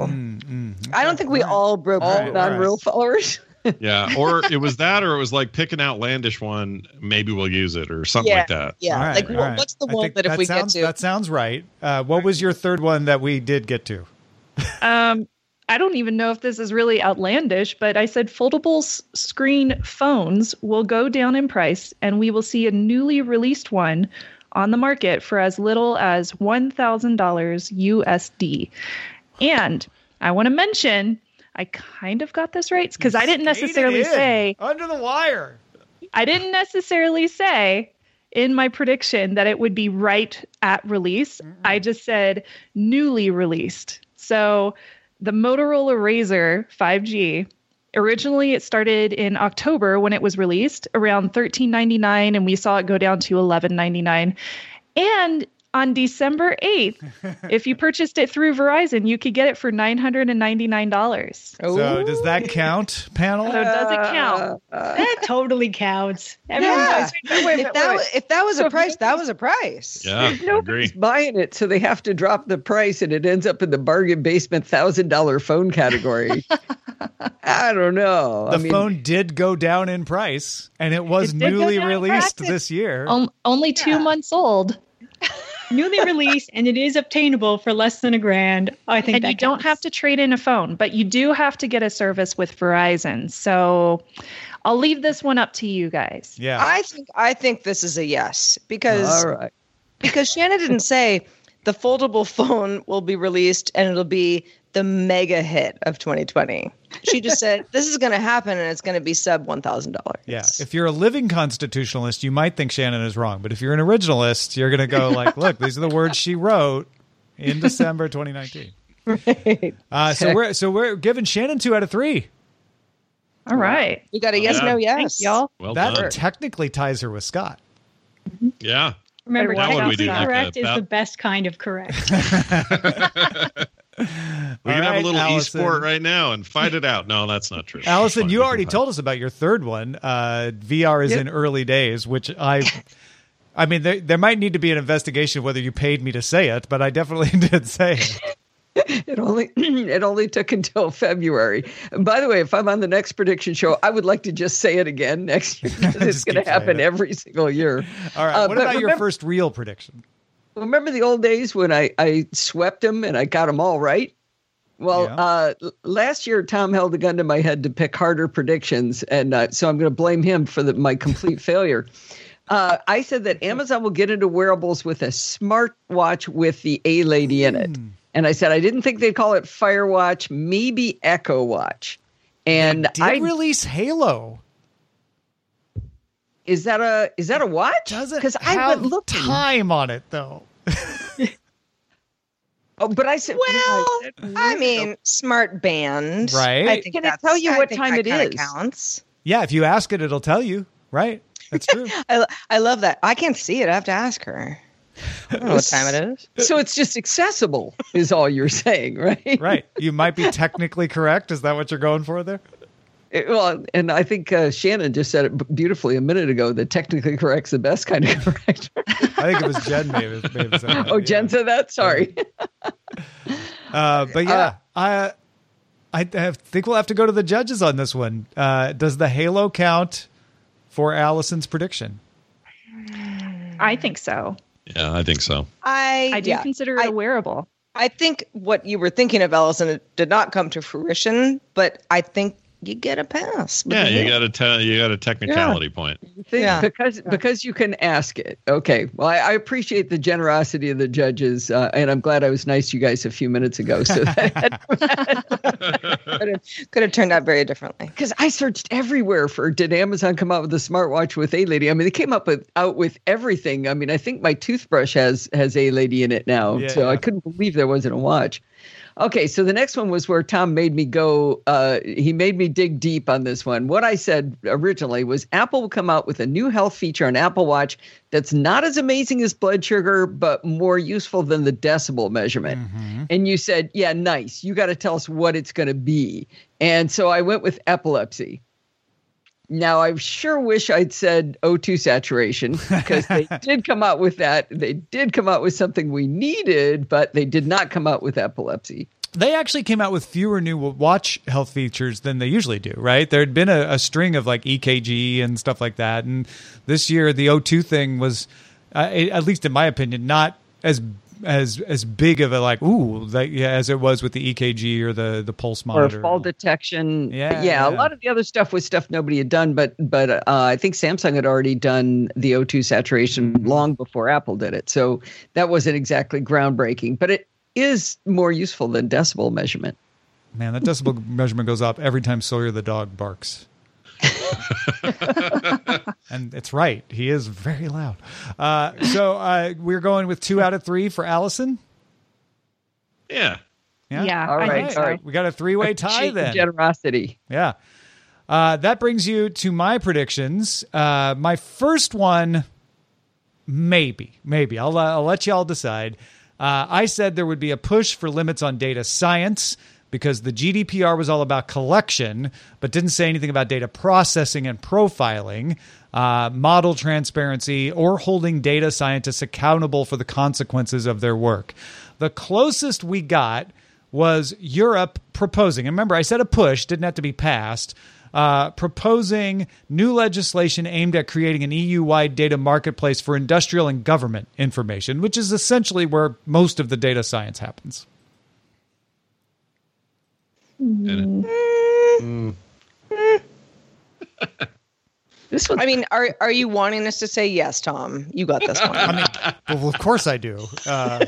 Speaker 5: I don't think we all broke
Speaker 8: All
Speaker 5: the rules.
Speaker 8: non-real followers.
Speaker 6: Yeah. Or it was that, or it was like pick an outlandish one. Maybe we'll use it or something
Speaker 5: Yeah,
Speaker 6: like that.
Speaker 5: yeah.
Speaker 4: All right,
Speaker 5: like,
Speaker 4: all
Speaker 5: what-
Speaker 4: right.
Speaker 5: what's the
Speaker 4: I
Speaker 5: one
Speaker 4: think
Speaker 5: that if we
Speaker 4: sounds,
Speaker 5: get to?
Speaker 4: That sounds right. Uh, what was your third one that we did get to?
Speaker 10: Um, I don't even know if this is really outlandish, but I said foldable s- screen phones will go down in price and we will see a newly released one on the market for as little as one thousand dollars U S D. And I want to mention, I kind of got this right because I didn't necessarily
Speaker 4: Skated in.
Speaker 10: say,
Speaker 4: Under the wire.
Speaker 10: I didn't necessarily say in my prediction that it would be right at release. I just said newly released. So the Motorola Razr five G, originally it started in October when it was released, around thirteen ninety-nine, and we saw it go down to eleven ninety-nine. And on December eighth, if you purchased it through Verizon, you could get it for nine hundred ninety-nine dollars.
Speaker 4: So does that count, panel?
Speaker 10: So does it count?
Speaker 7: That totally counts. Everyone
Speaker 5: Yeah.
Speaker 7: goes,
Speaker 8: Wait, wait,
Speaker 5: If that,
Speaker 8: wait.
Speaker 5: wa- if that was
Speaker 8: So
Speaker 5: a
Speaker 8: if
Speaker 5: price, that was a price.
Speaker 6: Yeah. I agree.
Speaker 8: Nobody's buying it, so they have to drop the price, and it ends up in the bargain basement thousand dollar phone category. I don't know.
Speaker 4: The
Speaker 8: I mean,
Speaker 4: phone did go down in price, and it was
Speaker 10: It did go
Speaker 4: newly
Speaker 10: down in
Speaker 4: released
Speaker 10: price.
Speaker 4: this year.
Speaker 10: On- only two
Speaker 5: Yeah.
Speaker 10: months old.
Speaker 7: newly released, and it is obtainable for less than a grand. I think
Speaker 10: And
Speaker 7: that
Speaker 10: you don't
Speaker 7: counts.
Speaker 10: have to trade in a phone, but you do have to get a service with Verizon. So I'll leave this one up to you guys.
Speaker 4: Yeah.
Speaker 5: I think I think this is a yes because
Speaker 8: all right.
Speaker 5: because Shannon didn't say the foldable phone will be released and it'll be the mega hit of twenty twenty. She just said this is going to happen and it's going to be sub one thousand dollars.
Speaker 4: Yeah. If you're a living constitutionalist, you might think Shannon is wrong. But if you're an originalist, you're going to go like, look, these are the words she wrote in December twenty nineteen.
Speaker 5: Right.
Speaker 4: Uh, so we're so we're giving Shannon two out of three.
Speaker 10: All right.
Speaker 5: You got a yes,
Speaker 6: Yeah.
Speaker 5: no, yes.
Speaker 10: Thanks, y'all.
Speaker 6: Well
Speaker 4: that
Speaker 6: done.
Speaker 4: technically ties her with Scott.
Speaker 6: Yeah.
Speaker 7: Remember,
Speaker 10: Why would we
Speaker 7: technically
Speaker 6: do like
Speaker 7: correct
Speaker 6: a
Speaker 7: is
Speaker 6: bat-
Speaker 7: the best kind of correct.
Speaker 6: We
Speaker 4: All
Speaker 6: can have
Speaker 4: right,
Speaker 6: a little
Speaker 4: Allison.
Speaker 6: e-sport right now and fight it out. No, that's not true.
Speaker 4: Allison,
Speaker 6: Fine,
Speaker 4: you
Speaker 6: we can
Speaker 4: already
Speaker 6: fight.
Speaker 4: told us about your third one. Uh, V R is
Speaker 8: Yep.
Speaker 4: in early days, which I, I mean, there, there might need to be an investigation of whether you paid me to say it, but I definitely did say it.
Speaker 8: It only it only took until February. And by the way, if I'm on the next prediction show, I would like to just say it again next year because it's
Speaker 4: Just
Speaker 8: going
Speaker 4: keep
Speaker 8: to happen
Speaker 4: saying it.
Speaker 8: every single year.
Speaker 4: All right.
Speaker 8: Uh,
Speaker 4: what
Speaker 8: but
Speaker 4: about your
Speaker 8: remember-
Speaker 4: first real prediction?
Speaker 8: Remember the old days when I, I swept them and I got them all right? Well,
Speaker 4: Yeah.
Speaker 8: uh, l- last year, Tom held a gun to my head to pick harder predictions. And uh, so I'm going to blame him for the, my complete failure. Uh, I said that Amazon will get into wearables with a smartwatch with the A lady in it. And I said I didn't think they'd call it Firewatch, maybe Echo Watch. And
Speaker 4: Did
Speaker 8: I
Speaker 4: release Halo.
Speaker 8: is that a is that a watch?
Speaker 4: Doesn't
Speaker 8: Because I
Speaker 4: have
Speaker 8: went looking.
Speaker 4: time on it though.
Speaker 8: Oh, but I said,
Speaker 5: Well,
Speaker 8: I said,
Speaker 5: I mean, smart band.
Speaker 4: Right.
Speaker 5: I think
Speaker 8: Can it
Speaker 5: that's-
Speaker 8: tell you
Speaker 5: I
Speaker 8: what
Speaker 5: think
Speaker 8: time
Speaker 5: that
Speaker 8: it
Speaker 5: kinda
Speaker 8: is?
Speaker 5: counts.
Speaker 4: Yeah, if you ask it, it'll tell you. Right. That's true.
Speaker 5: I, I love that. I can't see it. I have to ask her. I don't know what time it is.
Speaker 8: so it's just accessible, is all you're saying, right?
Speaker 4: Right. You might be technically correct. Is that what you're going for there?
Speaker 8: It- well, and I think uh, Shannon just said it b- beautifully a minute ago that technically correct's the best kind of correct.
Speaker 4: I think it was Jen may have, may have said that.
Speaker 8: oh,
Speaker 4: yeah.
Speaker 8: Jen said that? Sorry.
Speaker 4: Uh, but yeah, I I have, think we'll have to go to the judges on this one. Uh, does the Halo count for Allison's prediction?
Speaker 10: I think so.
Speaker 6: Yeah, I think so.
Speaker 5: I
Speaker 10: I do
Speaker 5: yeah,
Speaker 10: consider it
Speaker 5: I,
Speaker 10: a wearable.
Speaker 5: I think what you were thinking of, Allison, did not come to fruition, but I think you get a pass.
Speaker 6: Yeah, you got a te- you got a technicality
Speaker 8: Yeah.
Speaker 6: point.
Speaker 8: Think,
Speaker 5: Yeah.
Speaker 8: because because you can ask it. Okay. Well, I, I appreciate the generosity of the judges, uh, and I'm glad I was nice to you guys a few minutes ago. So that
Speaker 5: could, have, could have turned out very differently.
Speaker 8: because I searched everywhere for did Amazon come out with a smartwatch with A Lady? I mean, they came up with out with everything. I mean, I think my toothbrush has has A Lady in it now,
Speaker 4: Yeah,
Speaker 8: so
Speaker 4: yeah.
Speaker 8: I couldn't believe there wasn't a watch. Okay, so the next one was where Tom made me go. Uh, he made me dig deep on this one. What I said originally was Apple will come out with a new health feature on Apple Watch that's not as amazing as blood sugar, but more useful than the decibel measurement.
Speaker 4: Mm-hmm.
Speaker 8: And you said, yeah, nice. You got to tell us what it's going to be. And so I went with epilepsy. Now, I sure wish I'd said O two saturation because they did come out with that. They did come out with something we needed, but they did not come out with epilepsy.
Speaker 4: They actually came out with fewer new watch health features than they usually do, right? There had been a, a string of like E K G and stuff like that. And this year, the O two thing was, uh, at least in my opinion, not as as as big of a like, ooh, like, yeah, as it was with the E K G or the, the pulse monitor.
Speaker 8: Or fall detection.
Speaker 4: Yeah,
Speaker 8: yeah,
Speaker 4: yeah.
Speaker 8: A lot of the other stuff was stuff nobody had done, but but uh, I think Samsung had already done the O two saturation long before Apple did it. So that wasn't exactly groundbreaking, but it is more useful than decibel measurement.
Speaker 4: Man, that decibel measurement goes up every time Sawyer the dog barks. And it's right. He is very loud. Uh, so uh, we're going with two out of three for Allison.
Speaker 6: Yeah.
Speaker 4: Yeah.
Speaker 10: Yeah,
Speaker 8: All
Speaker 10: I
Speaker 8: right,
Speaker 10: think so.
Speaker 8: all right.
Speaker 4: We got a three-way tie
Speaker 8: Appreciate the
Speaker 4: then.
Speaker 8: generosity.
Speaker 4: Yeah. Uh, that brings you to my predictions. Uh, my first one, maybe, maybe. I'll, uh, I'll let you all decide. Uh, I said there would be a push for limits on data science because the G D P R was all about collection, but didn't say anything about data processing and profiling, uh, model transparency, or holding data scientists accountable for the consequences of their work. The closest we got was Europe proposing, and remember, I said a push, didn't have to be passed, uh, proposing new legislation aimed at creating an E U-wide data marketplace for industrial and government information, which is essentially where most of the data science happens.
Speaker 6: And
Speaker 5: Mm. This one. I mean, are are you wanting us to say yes, Tom? You got this one.
Speaker 4: I mean, well, of course I do. Uh,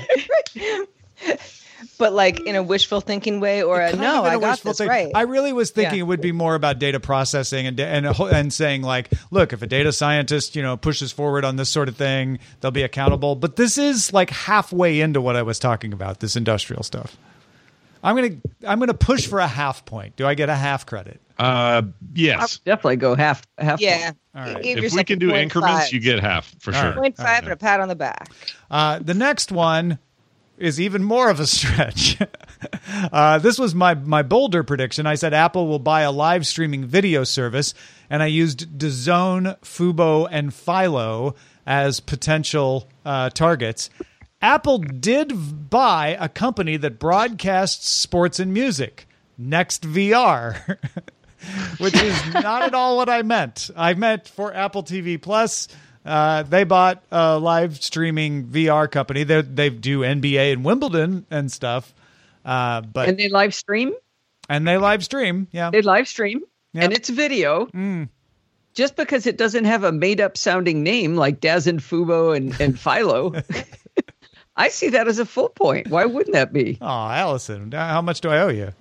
Speaker 5: but like in a wishful thinking way, or a
Speaker 4: kind
Speaker 5: no,
Speaker 4: of in
Speaker 5: I
Speaker 4: a
Speaker 5: got
Speaker 4: wishful
Speaker 5: this
Speaker 4: thing.
Speaker 5: right.
Speaker 4: I really was thinking
Speaker 5: Yeah.
Speaker 4: it would be more about data processing and and and saying like, look, if a data scientist, you know, pushes forward on this sort of thing, they'll be accountable. But this is like halfway into what I was talking about, this industrial stuff. I'm gonna I'm gonna push for a half point. Do I get a half credit?
Speaker 6: Uh, yes.
Speaker 8: Definitely go half half.
Speaker 5: Yeah.
Speaker 4: All right.
Speaker 5: Give
Speaker 6: If
Speaker 5: yourself
Speaker 6: we can
Speaker 5: a
Speaker 6: do
Speaker 5: point
Speaker 6: increments,
Speaker 5: five.
Speaker 6: you get half for
Speaker 4: All
Speaker 6: sure.
Speaker 4: right.
Speaker 5: Point five and a pat on the back.
Speaker 4: Uh, the next one is even more of a stretch. uh, this was my my bolder prediction. I said Apple will buy a live streaming video service, and I used DAZN, Fubo, and Philo as potential uh, targets. Apple did buy a company that broadcasts sports and music, Next V R, which is not at all what I meant. I meant for Apple T V Plus. Uh, they bought a live streaming V R company. They they do N B A and Wimbledon and stuff. Uh, but
Speaker 8: And they live stream.
Speaker 4: and they live stream. Yeah.
Speaker 8: They live stream,
Speaker 4: Yep.
Speaker 8: and it's video.
Speaker 4: Mm.
Speaker 8: Just because it doesn't have a made up sounding name like Daz and Fubo and, and Philo, I see that as a full point. Why wouldn't that be?
Speaker 4: Oh, Allison, how much do I owe you?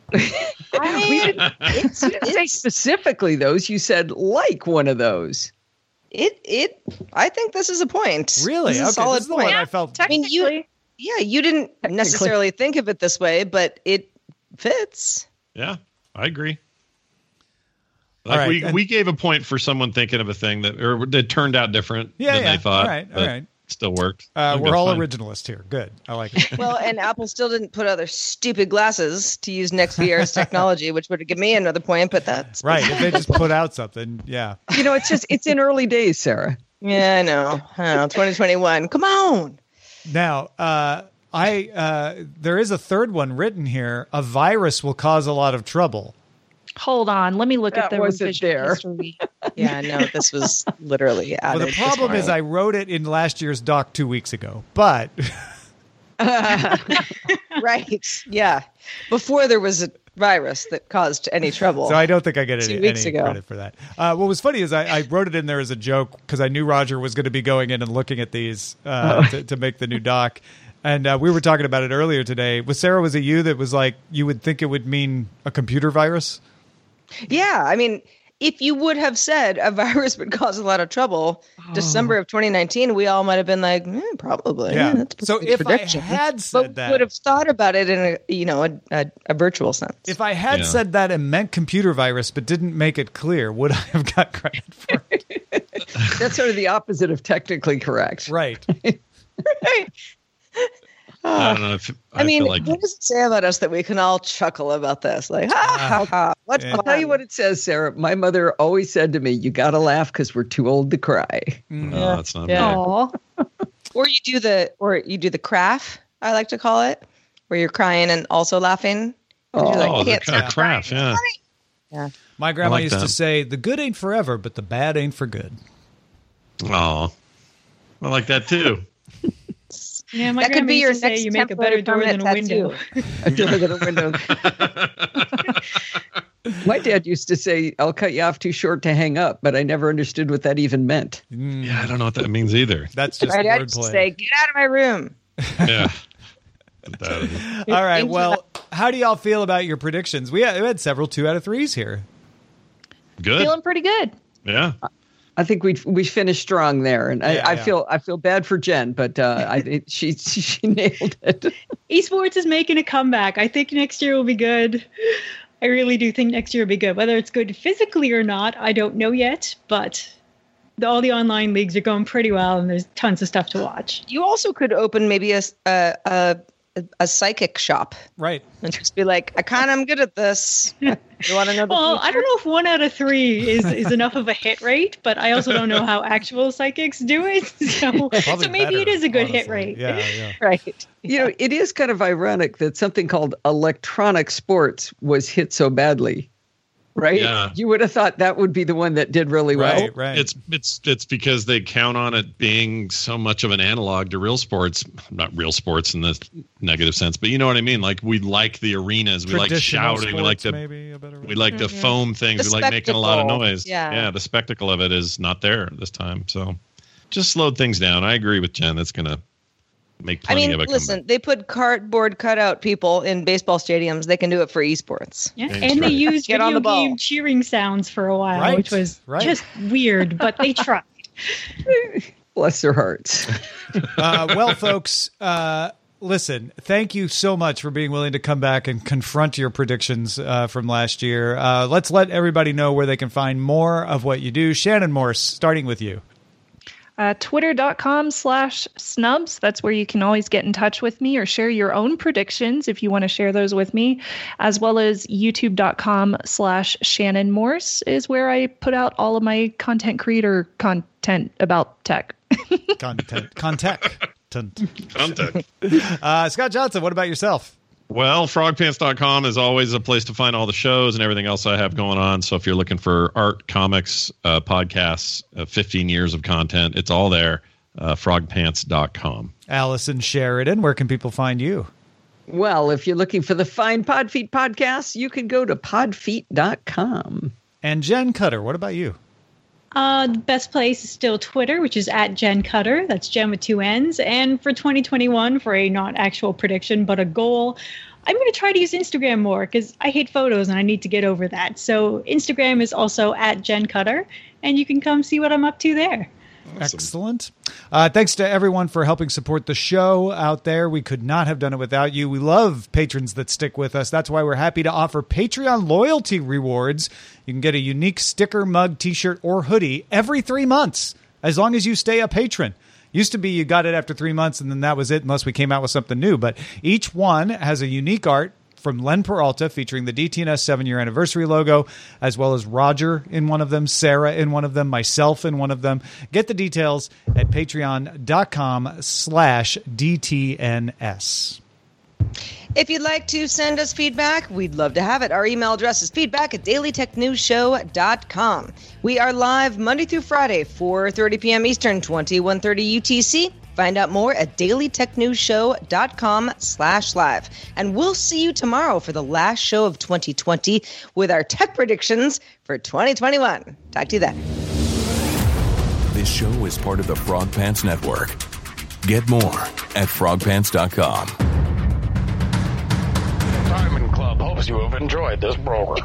Speaker 8: We didn't, you didn't say specifically those. You said like one of those.
Speaker 5: It it. I think this is a point.
Speaker 4: Really?
Speaker 5: This is a
Speaker 4: Okay,
Speaker 5: solid
Speaker 4: this is the
Speaker 5: point.
Speaker 4: one I felt.
Speaker 5: I mean, you. Yeah, you didn't necessarily think of it this way, but it fits.
Speaker 6: Yeah, I agree.
Speaker 4: All
Speaker 6: Like
Speaker 4: right,
Speaker 6: we,
Speaker 4: and-
Speaker 6: we gave a point for someone thinking of a thing that or that turned out different
Speaker 4: Yeah,
Speaker 6: than
Speaker 4: yeah.
Speaker 6: they thought.
Speaker 4: All right, all
Speaker 6: but
Speaker 4: right.
Speaker 6: Still worked.
Speaker 4: Uh,
Speaker 6: I think
Speaker 4: we're
Speaker 6: that's
Speaker 4: all
Speaker 6: fine.
Speaker 4: originalists here. Good. I like it.
Speaker 5: Well, and Apple still didn't put out their stupid glasses to use Next V R's technology, which would have given me another point. But that's
Speaker 4: Right. If they just put out something. Yeah.
Speaker 8: You know, it's just it's in early days, Sarah.
Speaker 5: Yeah, I know. I know. twenty twenty-one. Come on.
Speaker 4: Now, uh, I uh, there is a third one written here. A virus will cause a lot of trouble.
Speaker 10: Hold on, let me look
Speaker 8: That
Speaker 10: at the
Speaker 8: wasn't
Speaker 10: revision
Speaker 8: there.
Speaker 10: history.
Speaker 5: Yeah, no, this was literally added.
Speaker 4: Well, the problem is I wrote it in last year's doc two weeks ago, but
Speaker 5: right, yeah, before there was a virus that caused any trouble.
Speaker 4: so I don't think I get
Speaker 5: Two
Speaker 4: any,
Speaker 5: weeks
Speaker 4: any
Speaker 5: ago.
Speaker 4: credit for that. Uh, what was funny is I, I wrote it in there as a joke because I knew Roger was going to be going in and looking at these uh, to, to make the new doc. And uh, we were talking about it earlier today. Was Sarah, was it you that was like, you would think it would mean a computer virus?
Speaker 5: Yeah, I mean, if you would have said a virus would cause a lot of trouble,
Speaker 4: Oh.
Speaker 5: December of twenty nineteen, we all might have been like, eh, probably.
Speaker 4: Yeah.
Speaker 5: that's a
Speaker 4: So
Speaker 5: pretty
Speaker 4: if
Speaker 5: good
Speaker 4: I
Speaker 5: prediction.
Speaker 4: had said
Speaker 5: but
Speaker 4: that-
Speaker 5: would have thought about it in a you know a, a, a virtual sense.
Speaker 4: If I had
Speaker 6: Yeah.
Speaker 4: said that and meant computer virus but didn't make it clear, would I have got credit for it?
Speaker 8: That's sort of the opposite of technically correct.
Speaker 4: Right.
Speaker 5: right.
Speaker 6: I don't know. If, I,
Speaker 5: I mean,
Speaker 6: feel like
Speaker 5: what does it say about us that we can all chuckle about this? Like, ha ha ha! What
Speaker 4: Yeah.
Speaker 8: I'll tell you what it says, Sarah. My mother always said to me, "You got to laugh because we're too old to cry."
Speaker 6: no, that's not
Speaker 5: Yeah.
Speaker 6: bad.
Speaker 10: Aw.
Speaker 5: Or you do the, or you do the craft. I like to call it, where you're crying and also laughing. 'Cause you're like,
Speaker 6: Oh,
Speaker 5: I
Speaker 6: the
Speaker 5: can't
Speaker 6: kind
Speaker 5: stop
Speaker 6: of craft, yeah.
Speaker 5: Yeah.
Speaker 4: My grandma
Speaker 6: like
Speaker 4: used to
Speaker 6: that.
Speaker 4: say, the good ain't forever, but the bad ain't for good.
Speaker 6: Oh, I like that too.
Speaker 7: Yeah, my
Speaker 5: That could
Speaker 7: grandma
Speaker 5: be
Speaker 7: used
Speaker 5: your
Speaker 7: to say
Speaker 5: next
Speaker 7: you make a better door
Speaker 5: temporary
Speaker 7: than a window.
Speaker 5: tattoo.
Speaker 8: I feel like a window. My dad used to say, "I'll cut you off too short to hang up," but I never understood what that even meant.
Speaker 6: Yeah, I don't know what that means either.
Speaker 4: That's just
Speaker 5: My dad used to
Speaker 4: wordplay.
Speaker 5: say, "Get out of my room."
Speaker 6: Yeah. That-
Speaker 4: All right.
Speaker 5: Into
Speaker 4: Well, how do y'all feel about your predictions? We had, we had several two out of threes here.
Speaker 6: Good.
Speaker 10: Feeling pretty good.
Speaker 6: Yeah.
Speaker 8: I think we we finished strong there, and I,
Speaker 4: Yeah,
Speaker 8: I
Speaker 4: yeah.
Speaker 8: feel I feel bad for Jen, but uh, I it, she she nailed it.
Speaker 7: Esports is making a comeback. I think next year will be good. I really do think next year will be good. Whether it's good physically or not, I don't know yet, but the, all the online leagues are going pretty well, and there's tons of stuff to watch.
Speaker 5: You also could open maybe a a a, a psychic shop
Speaker 4: Right.
Speaker 5: and just be like, "I kind of am good at this. You want to know the
Speaker 7: Well, I
Speaker 5: future?"
Speaker 7: don't know if one out of three is, is enough of a hit rate, but I also don't know how actual psychics do it. So,
Speaker 4: Probably
Speaker 7: so maybe
Speaker 4: better,
Speaker 7: it is a good hit
Speaker 4: honestly.
Speaker 7: rate.
Speaker 4: Yeah, yeah.
Speaker 5: Right.
Speaker 8: You know, it is kind of ironic that something called electronic sports was hit so badly, right?
Speaker 6: Yeah.
Speaker 8: You would have thought that would be the one that did really well.
Speaker 4: Right, right.
Speaker 6: It's it's it's because they count on it being so much of an analog to real sports, not real sports in the negative sense, but you know what I mean. Like we like the arenas, we like
Speaker 4: Traditional
Speaker 6: shouting, we like
Speaker 4: sports,
Speaker 6: to
Speaker 4: maybe a better
Speaker 6: we
Speaker 4: word.
Speaker 6: like to foam things,
Speaker 5: The
Speaker 6: we like making a lot of
Speaker 5: spectacle.
Speaker 6: noise.
Speaker 5: Yeah.
Speaker 6: yeah, the spectacle of it is not there this time. So just slowed things down. I agree with Jen. That's gonna make
Speaker 5: I
Speaker 6: plenty
Speaker 5: mean,
Speaker 6: of it.
Speaker 5: listen, they put cardboard cutout people in baseball stadiums. They can do it for esports.
Speaker 7: Yeah,
Speaker 6: That's
Speaker 7: and they
Speaker 6: right.
Speaker 7: used
Speaker 5: Get on
Speaker 7: video
Speaker 5: the ball.
Speaker 7: game cheering sounds for a while,
Speaker 4: Right,
Speaker 7: which was
Speaker 4: right.
Speaker 7: just weird, but they tried.
Speaker 8: Bless their hearts.
Speaker 4: uh, well, folks, uh, listen, thank you so much for being willing to come back and confront your predictions uh, from last year. Uh, let's let everybody know where they can find more of what you do. Shannon Morse, starting with you.
Speaker 10: Uh, Twitter.com slash snubs. That's where you can always get in touch with me or share your own predictions if you want to share those with me, as well as YouTube.com slash Shannon Morse is where I put out all of my content creator content about tech.
Speaker 4: Content. Contact.
Speaker 6: Contact.
Speaker 4: Uh, Scott Johnson, what about yourself?
Speaker 6: Well, frog pants dot com is always a place to find all the shows and everything else I have going on. So if you're looking for art, comics, uh, podcasts, uh, fifteen years of content, it's all there. Uh, frog pants dot com.
Speaker 4: Allison Sheridan, where can people find you?
Speaker 8: Well, if you're looking for the fine Podfeet podcast, you can go to podfeet dot com.
Speaker 4: And Jen Cutter, what about you?
Speaker 7: Uh, the best place is still Twitter, which is at Jen Cutter. That's Jen with two N's. And for twenty twenty-one, for a not actual prediction, but a goal, I'm going to try to use Instagram more because I hate photos and I need to get over that. So Instagram is also at Jen Cutter, and you can come see what I'm up to there.
Speaker 4: Excellent. Uh, thanks to everyone for helping support the show out there. We could not have done it without you. We love patrons that stick with us. That's why we're happy to offer Patreon loyalty rewards. You can get a unique sticker, mug, t-shirt, or hoodie every three months, as long as you stay a patron. Used to be you got it after three months and then that was it, unless we came out with something new. But each one has a unique art from Len Peralta featuring the D T N S seven-year anniversary logo, as well as Roger in one of them, Sarah in one of them, myself in one of them. Get the details at patreon.com slash DTNS.
Speaker 5: If you'd like to send us feedback, we'd love to have it. Our email address is feedback at daily tech news show dot com. We are live Monday through Friday, four thirty p.m. Eastern, twenty-one thirty U T C. Find out more at daily tech news show dot com slash live. And we'll see you tomorrow for the last show of twenty twenty with our tech predictions for twenty twenty-one. Talk to you then.
Speaker 14: This show is part of the Frog Pants Network. Get more at frog pants dot com.
Speaker 15: Diamond Club hopes you have enjoyed this program.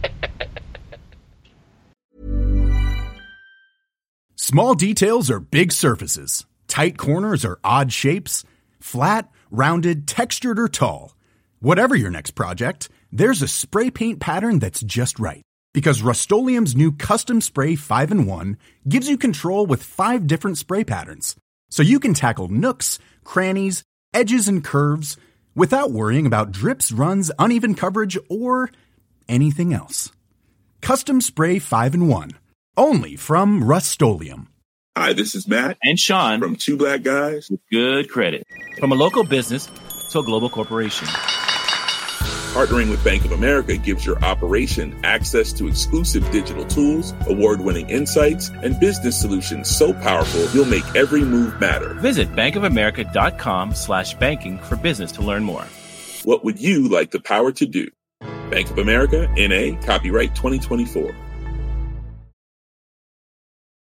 Speaker 13: Small details are big surfaces. Tight corners are odd shapes. Flat, rounded, textured, or tall. Whatever your next project, there's a spray paint pattern that's just right. Because Rust-Oleum's new Custom Spray five in one gives you control with five different spray patterns. So you can tackle nooks, crannies, edges, and curves without worrying about drips, runs, uneven coverage, or anything else. Custom Spray five in one. Only from Rust-Oleum.
Speaker 16: Hi, this is Matt
Speaker 17: and Sean
Speaker 16: from Two Black Guys
Speaker 17: with Good Credit. From a local business to a global corporation.
Speaker 16: Partnering with Bank of America gives your operation access to exclusive digital tools, award-winning insights, and business solutions so powerful you'll make every move matter.
Speaker 17: Visit bankofamerica.com slash banking for business to learn more.
Speaker 16: What would you like the power to do? Bank of America, N A, copyright twenty twenty-four.